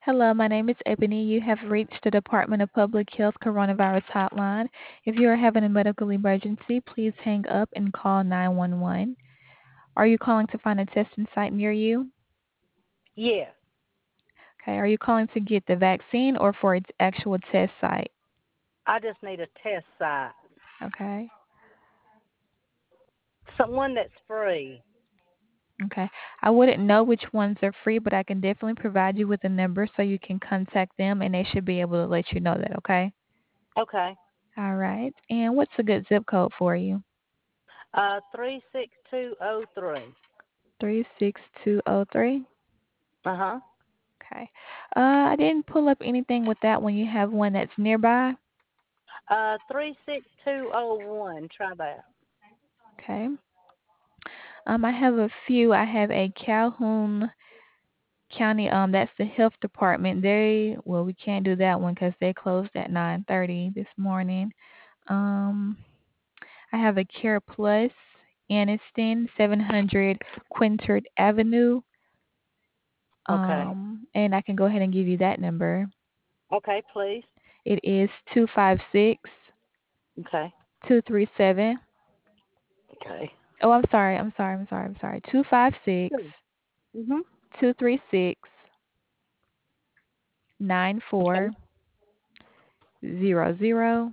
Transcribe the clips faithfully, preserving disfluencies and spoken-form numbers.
Hello, my name is Ebony. You have reached the Department of Public Health Coronavirus Hotline. If you are having a medical emergency, please hang up and call nine one one. Are you calling to find a testing site near you? Yes. Okay. Are you calling to get the vaccine or for its actual test site? I just need a test site. Okay. Someone that's free. Okay. I wouldn't know which ones are free, but I can definitely provide you with a number so you can contact them and they should be able to let you know that, okay? Okay. All right. And what's a good zip code for you? Uh, three six two oh three. three six two oh three. Uh huh. Okay. Uh, I didn't pull up anything with that one. You have one that's nearby? Uh, three six two oh one. Try that. Okay. Um, I have a few. I have a Calhoun County. Um, that's the health department. They well, we can't do that one because they closed at nine thirty this morning. Um, I have a Care Plus, Anniston, seven hundred Quintard Avenue. Okay. Um, and I can go ahead and give you that number. Okay, please. It is two five six Okay. two three seven. Okay. Oh, I'm sorry. I'm sorry. I'm sorry. I'm sorry. Two five six Good. Mhm. two three six nine Okay. four zero zero,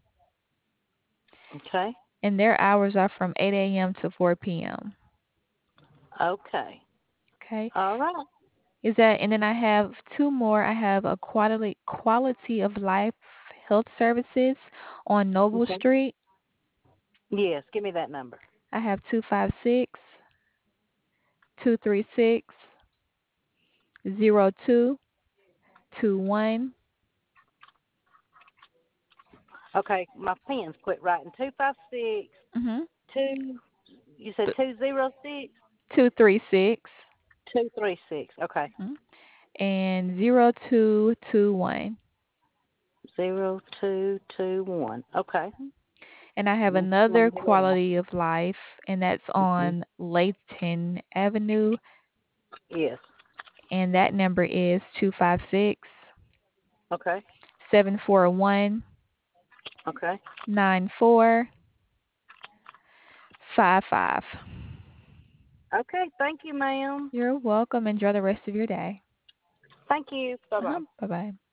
Okay. and their hours are from eight a m to four p m. Okay. Okay. All right. Is that? And then I have two more. I have a quality quality of life health services on Noble Okay. Street. Yes. Give me that number. I have two five six two three six zero two two one. Okay. My pen's quit writing. Two five six Mhm. two. You said two zero six Two three six. two three six. Okay. And zero two two one. Zero two two one. Okay. And I have Let's another find it out. quality of life, and that's Mhm. on Layton Avenue, Yes. and that number is two five six Okay. seven four one Okay. nine four five five. Okay. Thank you, ma'am. You're welcome. Enjoy the rest of your day. Thank you. Bye bye. Uh-huh. Bye bye.